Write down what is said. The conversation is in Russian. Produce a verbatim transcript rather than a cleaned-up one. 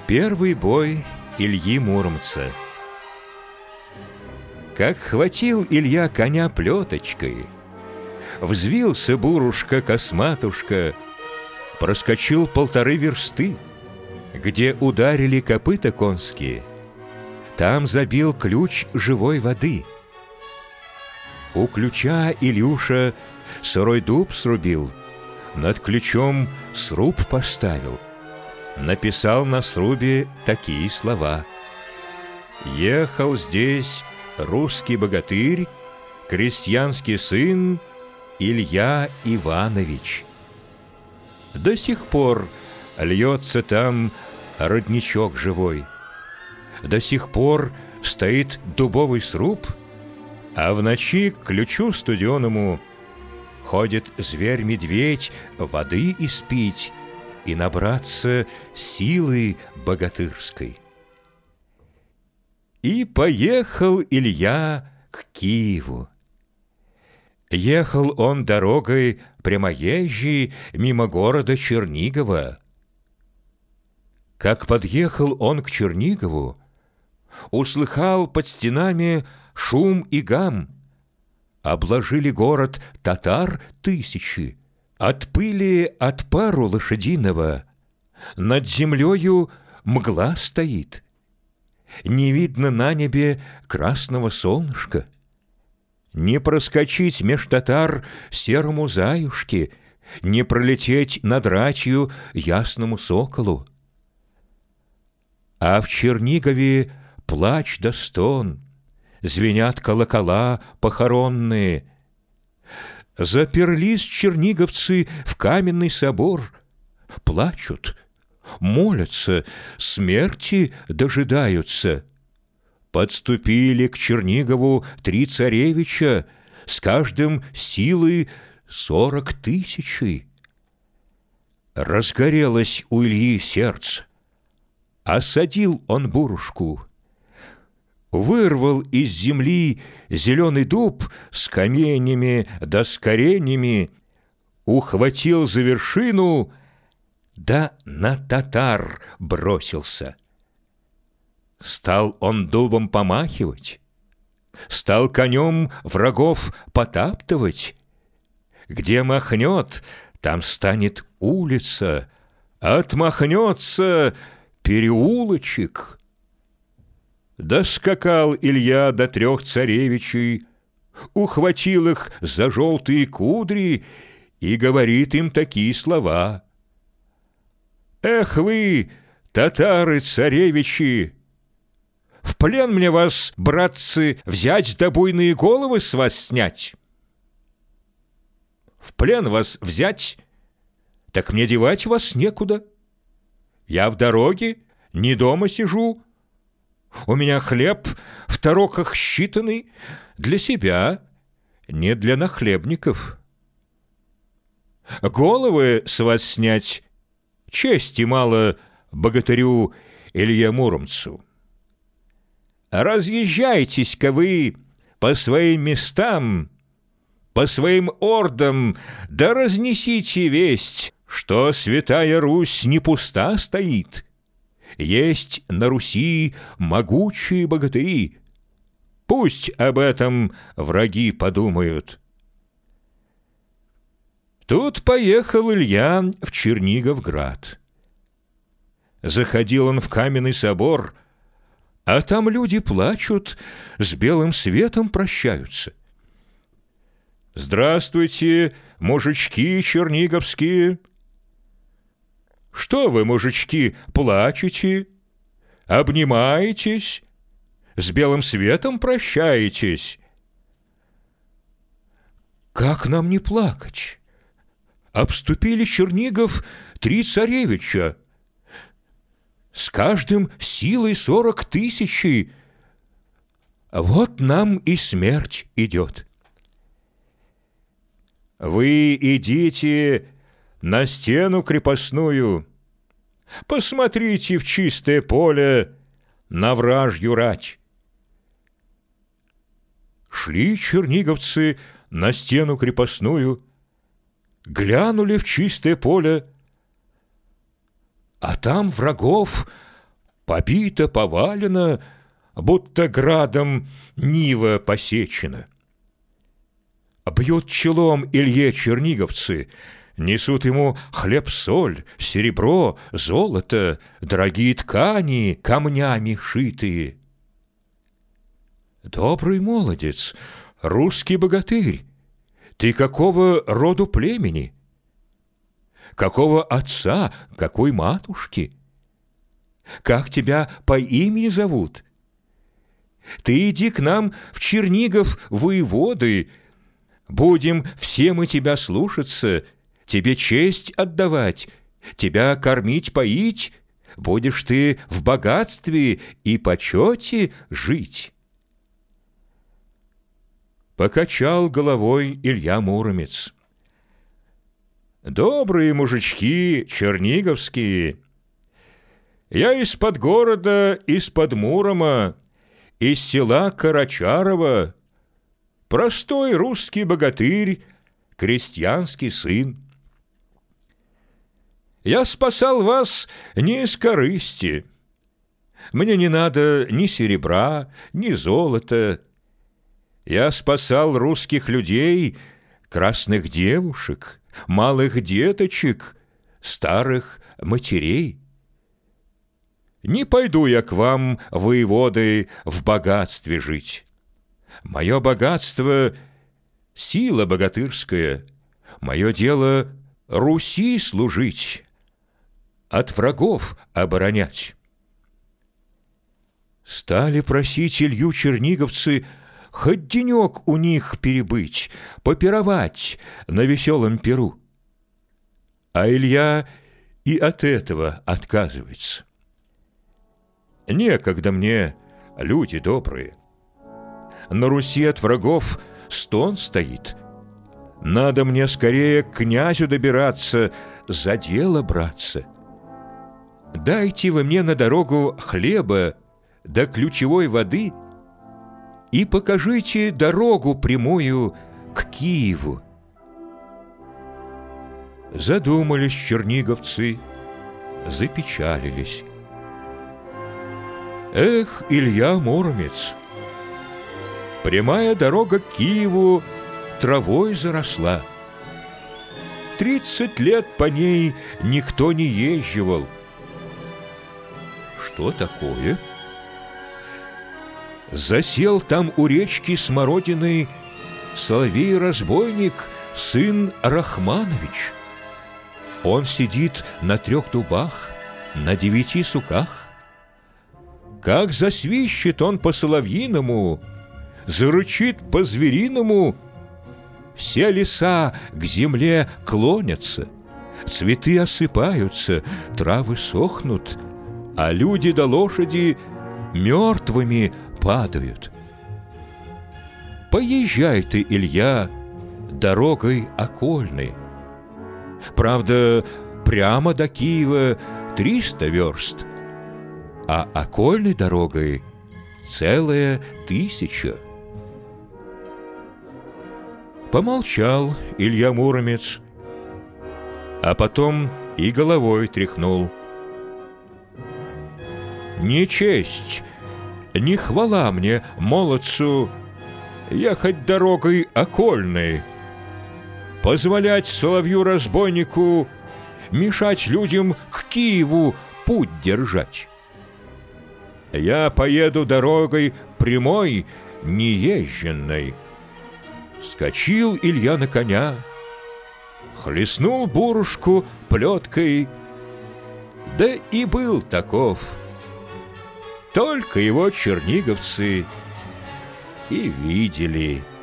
Первый бой Ильи Муромца. Как хватил Илья коня плеточкой, взвился бурушка-косматушка, проскочил полторы версты, где ударили копыта конские, там забил ключ живой воды. У ключа Илюша сырой дуб срубил, над ключом сруб поставил, написал на срубе такие слова: «Ехал здесь русский богатырь, крестьянский сын Илья Иванович». До сих пор льется там родничок живой, до сих пор стоит дубовый сруб, а в ночи к ключу студеному ходит зверь-медведь воды испить и набраться силы богатырской. И поехал Илья к Киеву. Ехал он дорогой прямоезжей мимо города Чернигова. Как подъехал он к Чернигову, услыхал под стенами шум и гам. Обложили город татар тысячи, от пыли от пару лошадиного. Над землею мгла стоит, не видно на небе красного солнышка. Не проскочить меж татар серому заюшке, не пролететь над рачью ясному соколу. А в Чернигове плач да стон, звенят колокола похоронные. Заперлись черниговцы в каменный собор, плачут, молятся, смерти дожидаются. Подступили к Чернигову три царевича, с каждым силы сорок тысячи. Разгорелось у Ильи сердце. Осадил он бурушку, вырвал из земли зеленый дуб с каменями да с коренями, ухватил за вершину, да на татар бросился. Стал он дубом помахивать, стал конем врагов потаптывать. Где махнет, там станет улица, отмахнется переулочек. Доскакал Илья до трех царевичей, ухватил их за желтые кудри и говорит им такие слова: «Эх вы, татары-царевичи! В плен мне вас, братцы, взять да буйные головы с вас снять. В плен вас взять, так мне девать вас некуда. Я в дороге, не дома сижу. У меня хлеб в тароках считанный для себя, не для нахлебников. Головы с вас снять чести мало богатырю Илье Муромцу. Разъезжайтесь-ка вы по своим местам, по своим ордам, да разнесите весть, что святая Русь не пуста стоит. Есть на Руси могучие богатыри. Пусть об этом враги подумают». Тут поехал Илья в Черниговград. Заходил он в каменный собор, а там люди плачут, с белым светом прощаются. «Здравствуйте, мужички черниговские!» «Что вы, мужички, плачете? Обнимаетесь? С белым светом прощаетесь?» «Как нам не плакать? Обступили Чернигов три царевича, с каждым силой сорок тысячи. Вот нам и смерть идет. Вы идите на стену крепостную, посмотрите в чистое поле на вражью рать». Шли черниговцы на стену крепостную, глянули в чистое поле, а там врагов побита, повалена, будто градом нива посечена. Бьют челом Илье черниговцы, несут ему хлеб-соль, серебро, золото, дорогие ткани, камнями шитые. Добрый молодец, русский богатырь, ты какого роду племени? Какого отца, какой матушки? Как тебя по имени зовут? Ты иди к нам в Чернигов воеводы, будем все мы тебя слушаться, тебе честь отдавать, тебя кормить-поить, будешь ты в богатстве и почете жить. Покачал головой Илья Муромец. Добрые мужички черниговские, я из-под города, из-под Мурома, из села Карачарова, простой русский богатырь, крестьянский сын. Я спасал вас не из корысти. Мне не надо ни серебра, ни золота. Я спасал русских людей, красных девушек, малых деточек, старых матерей. Не пойду я к вам, воеводы, в богатстве жить. Мое богатство — сила богатырская, мое дело — Руси служить, от врагов оборонять. Стали просить Илью черниговцы хоть денек у них перебыть, попировать на веселом пиру. А Илья и от этого отказывается. Некогда мне, люди добрые. На Руси от врагов стон стоит. Надо мне скорее к князю добираться, за дело браться. Дайте вы мне на дорогу хлеба да ключевой воды и покажите дорогу прямую к Киеву. Задумались черниговцы, запечалились. Эх, Илья Муромец, прямая дорога к Киеву травой заросла. Тридцать лет по ней никто не езживал. Что такое? Засел там у речки Смородины соловей-разбойник, сын Рахманович. Он сидит на трех дубах, на девяти суках. Как засвищет он по-соловьиному, зарычит по-звериному, все леса к земле клонятся, цветы осыпаются, травы сохнут, а люди да лошади мертвыми падают. Поезжай ты, Илья, дорогой окольной. Правда, прямо до Киева триста верст, а окольной дорогой целая тысяча. Помолчал Илья Муромец, а потом и головой тряхнул. Не честь, не хвала мне, молодцу, ехать дорогой окольной, позволять соловью-разбойнику мешать людям к Киеву путь держать. Я поеду дорогой прямой, неезженной. Вскочил Илья на коня, хлестнул бурушку плеткой, да и был таков. Только его черниговцы и видели.